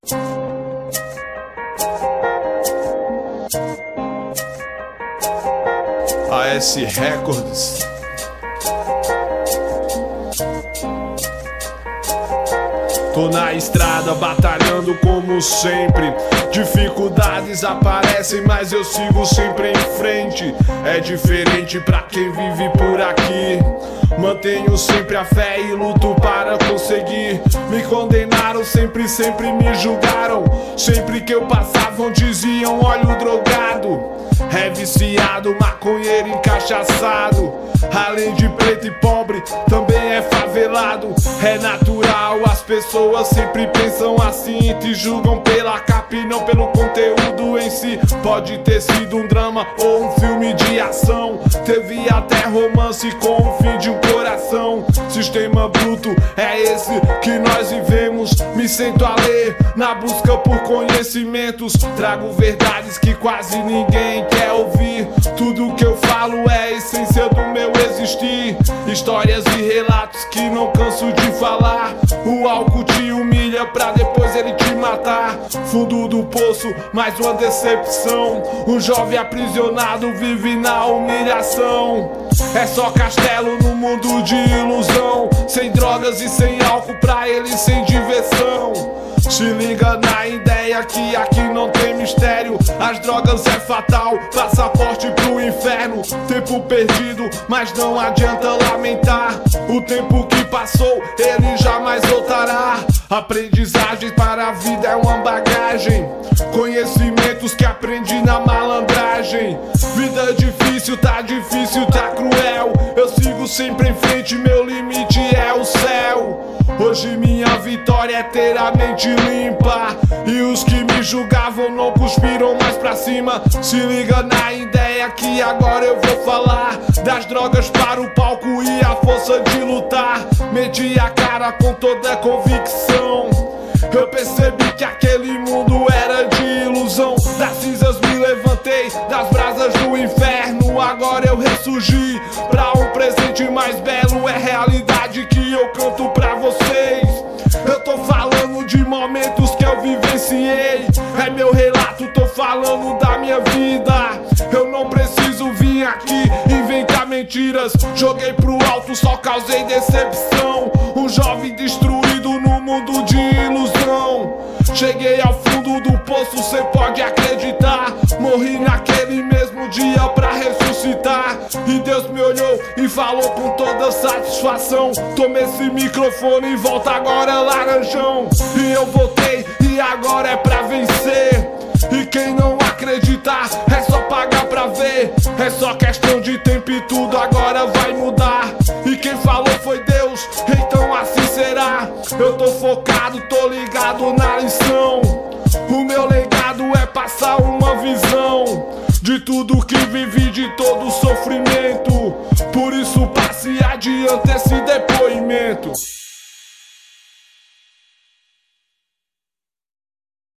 AS Records. Tô na estrada batalhando como sempre. Dificuldades aparecem, mas eu sigo sempre em frente. É diferente pra quem vive por aqui. Mantenho sempre a fé e luto para conseguir. Me condenaram, sempre me julgaram. Sempre que eu passava diziam, olha o drogado. É viciado, maconheiro encachaçado. Além de preto e pobre, também é favelado. É natural, as pessoas sempre pensam assim. Te julgam pela capa e não pelo conteúdo em si. Pode ter sido um drama ou um filme de ação. Teve até romance com o fim de um coração. Sistema bruto é esse que nós vivemos. Me sento a ler na busca por conhecimentos. Trago verdades que quase ninguém quer ouvir. Tudo que eu falo é a essência do meu existir. Histórias e relatos que não canso de falar. O álcool te humilha pra depois ele te matar. Fundo do poço, mais uma decepção. Um jovem aprisionado vive na humilhação. É só castelo no mundo de ilusão. Sem drogas e sem álcool, pra ele sem diversão. Se liga na ideia que aqui não tem mistério. As drogas é fatal, passaporte pro inferno. Tempo perdido, mas não adianta lamentar. O tempo que passou, ele jamais voltará. Aprendizagem para a vida é uma bagagem. Conhecimentos que aprendi na malandragem. Vida difícil, tá cruel. Eu sigo sempre em frente, meu limite é o céu. Hoje minha vitória é ter a mente limpa. E os que me julgavam não cuspiram mais pra cima. Se liga na ideia que agora eu vou falar. Das drogas para o palco e a força de lutar. Meti a cara com toda a convicção. Eu percebi que aquele mundo era de ilusão. Das cinzas me levantei, das brasas do inferno. Agora eu ressurgi pra um presente mais belo. É realidade que eu canto pra vocês. Eu tô falando de momentos que eu vivenciei. É meu relato, tô falando da minha vida. Eu não preciso vir aqui inventar mentiras. Joguei pro alto, só causei decepção. Um jovem destruído no mundo de ilusão. Cheguei ao fundo do poço, cê pode acreditar. Morri naquele mesmo dia pra ressuscitar. E Deus me olhou e falou com toda satisfação. Toma esse microfone e volta agora, laranjão. E eu voltei e agora é pra vencer. E quem não acreditar é só pagar pra ver. É só questão de tempo e tudo agora vai mudar. E quem falou foi Deus, então assim será. Eu tô focado, tô ligado na lição. O meu legado é passar uma visão de tudo que vivi, de todo o sofrimento. Por isso passe adiante esse depoimento.